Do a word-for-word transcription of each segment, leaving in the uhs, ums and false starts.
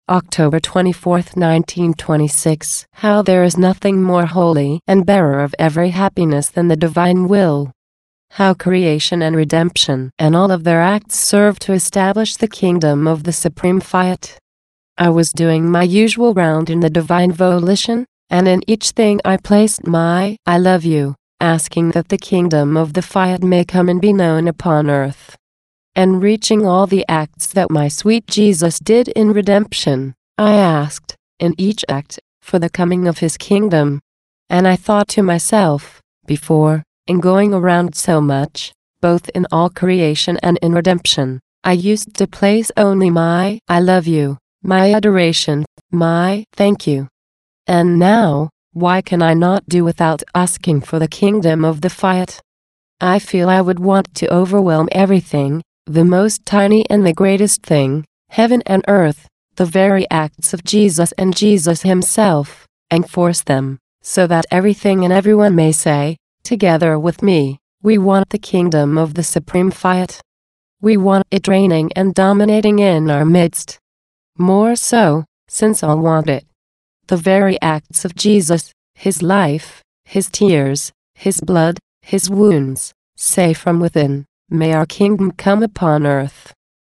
October twenty-fourth, nineteen twenty-six. How there is nothing more holy and bearer of every happiness than the divine will. How creation and redemption and all of their acts serve to establish the kingdom of the supreme fiat. I was doing my usual round in the divine volition, and in each thing I placed my I love you, asking that the kingdom of the fiat may come and be known upon earth. And reaching all the acts that my sweet Jesus did in redemption, I asked, in each act, for the coming of his kingdom. And I thought to myself, before, in going around so much, both in all creation and in redemption, I used to place only my I love you, my adoration, my thank you. And now, why can I not do without asking for the kingdom of the fiat? I feel I would want to overwhelm everything, the most tiny and the greatest thing, heaven and earth, the very acts of Jesus and Jesus himself, and force them, so that everything and everyone may say, together with me, we want the kingdom of the supreme fiat. We want it reigning and dominating in our midst. More so, since all want it. The very acts of Jesus, his life, his tears, his blood, his wounds, say from within, may our kingdom come upon earth.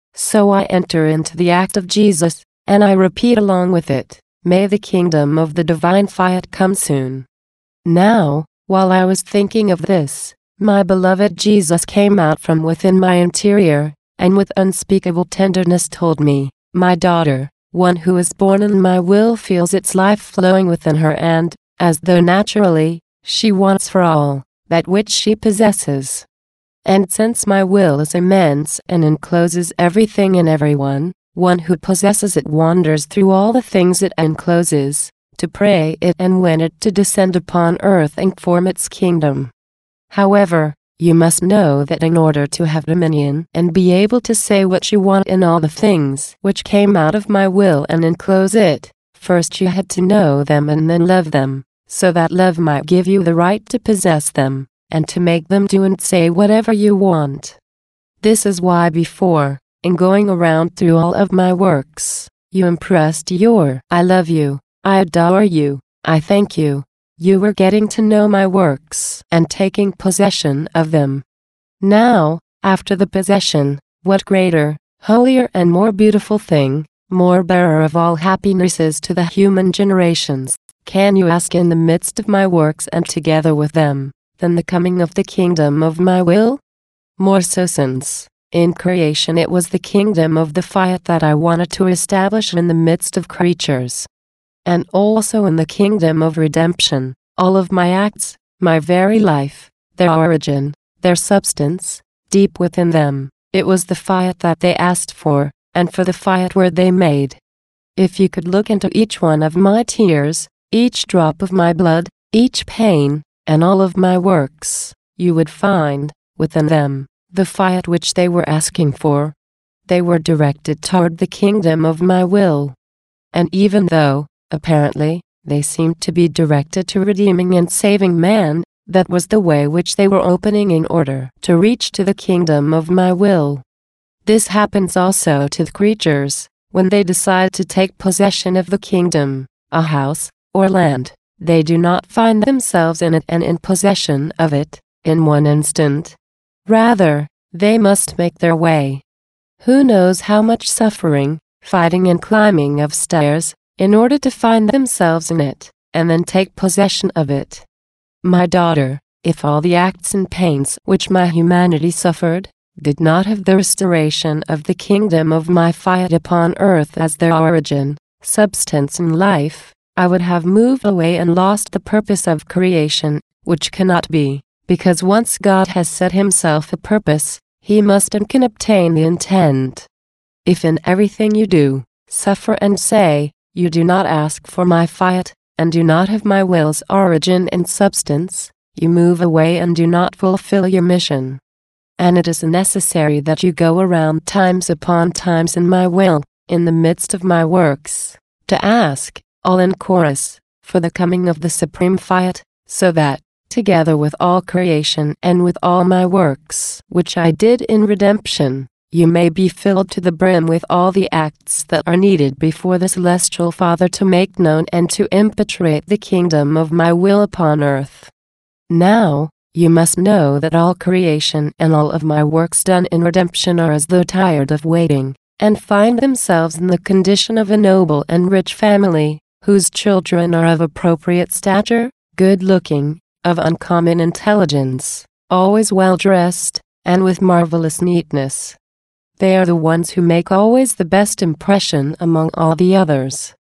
So I enter into the act of Jesus, and I repeat along with it, may the kingdom of the divine fiat come soon. Now, while I was thinking of this, my beloved Jesus came out from within my interior, and with unspeakable tenderness told me, my daughter, one who is born in my will feels its life flowing within her and, as though naturally, she wants for all, that which she possesses. And since my will is immense and encloses everything and everyone, one who possesses it wanders through all the things it encloses, to pray it and win it to descend upon earth and form its kingdom. However, you must know that in order to have dominion and be able to say what you want in all the things which came out of my will and enclose it, first you had to know them and then love them, so that love might give you the right to possess them, and to make them do and say whatever you want. This is why before, in going around through all of my works, you impressed your I love you, I adore you, I thank you. You were getting to know my works and taking possession of them. Now, after the possession, what greater, holier and more beautiful thing, more bearer of all happinesses to the human generations, can you ask in the midst of my works and together with them, than the coming of the kingdom of my will? More so since, in creation it was the kingdom of the fiat that I wanted to establish in the midst of creatures. And also in the kingdom of redemption, all of my acts, my very life, their origin, their substance, deep within them, it was the fiat that they asked for, and for the fiat were they made. If you could look into each one of my tears, each drop of my blood, each pain, and all of my works, you would find, within them, the fiat which they were asking for. They were directed toward the kingdom of my will. And even though, apparently, they seemed to be directed to redeeming and saving man, that was the way which they were opening in order to reach to the kingdom of my will. This happens also to the creatures, when they decide to take possession of the kingdom, a house, or land, they do not find themselves in it and in possession of it, in one instant. Rather, they must make their way. Who knows how much suffering, fighting and climbing of stairs, in order to find themselves in it, and then take possession of it. My daughter, if all the acts and pains which my humanity suffered, did not have the restoration of the kingdom of my fiat upon earth as their origin, substance and life, I would have moved away and lost the purpose of creation, which cannot be, because once God has set himself a purpose, he must and can obtain the intent. If in everything you do, suffer and say, you do not ask for my fiat, and do not have my will's origin and substance, you move away and do not fulfill your mission. And it is necessary that you go around times upon times in my will, in the midst of my works, to ask, all in chorus, for the coming of the supreme fiat, so that, together with all creation and with all my works which I did in redemption, you may be filled to the brim with all the acts that are needed before the Celestial Father to make known and to impetrate the kingdom of my will upon earth. Now, you must know that all creation and all of my works done in redemption are as though tired of waiting, and find themselves in the condition of a noble and rich family, whose children are of appropriate stature, good-looking, of uncommon intelligence, always well-dressed, and with marvelous neatness. They are the ones who make always the best impression among all the others.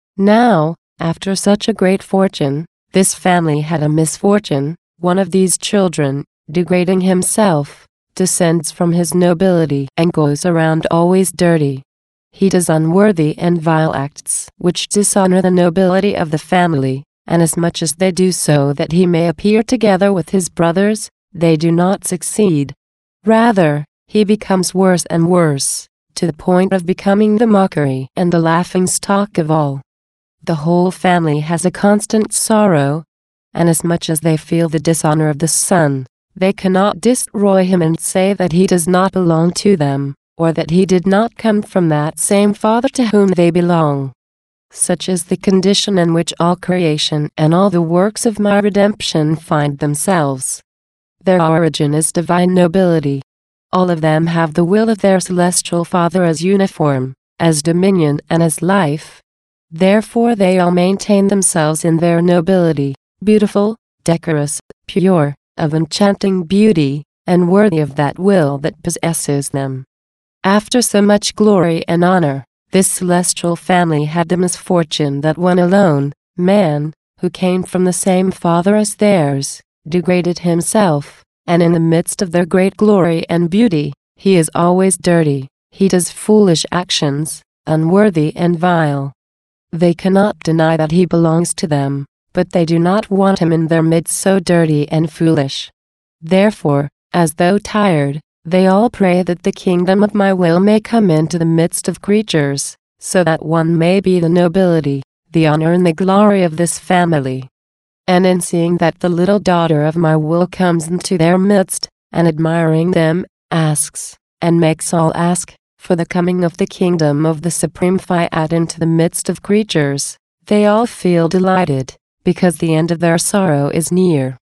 Now, after such a great fortune, this family had a misfortune. One of these children, degrading himself, descends from his nobility and goes around always dirty. He does unworthy and vile acts which dishonor the nobility of the family, and as much as they do so that he may appear together with his brothers, they do not succeed. Rather, he becomes worse and worse, to the point of becoming the mockery and the laughing stock of all. The whole family has a constant sorrow, and as much as they feel the dishonor of the son, they cannot destroy him and say that he does not belong to them, or that he did not come from that same Father to whom they belong. Such is the condition in which all creation and all the works of my redemption find themselves. Their origin is divine nobility. All of them have the will of their Celestial Father as uniform, as dominion and as life. Therefore they all maintain themselves in their nobility, beautiful, decorous, pure, of enchanting beauty, and worthy of that will that possesses them. After so much glory and honor, this celestial family had the misfortune that one alone, man, who came from the same Father as theirs, degraded himself, and in the midst of their great glory and beauty, he is always dirty, he does foolish actions, unworthy and vile. They cannot deny that he belongs to them, but they do not want him in their midst so dirty and foolish. Therefore, as though tired, they all pray that the kingdom of my will may come into the midst of creatures, so that one may be the nobility, the honor and the glory of this family. And in seeing that the little daughter of my will comes into their midst, and admiring them, asks, and makes all ask, for the coming of the kingdom of the Supreme Fiat into the midst of creatures, they all feel delighted, because the end of their sorrow is near.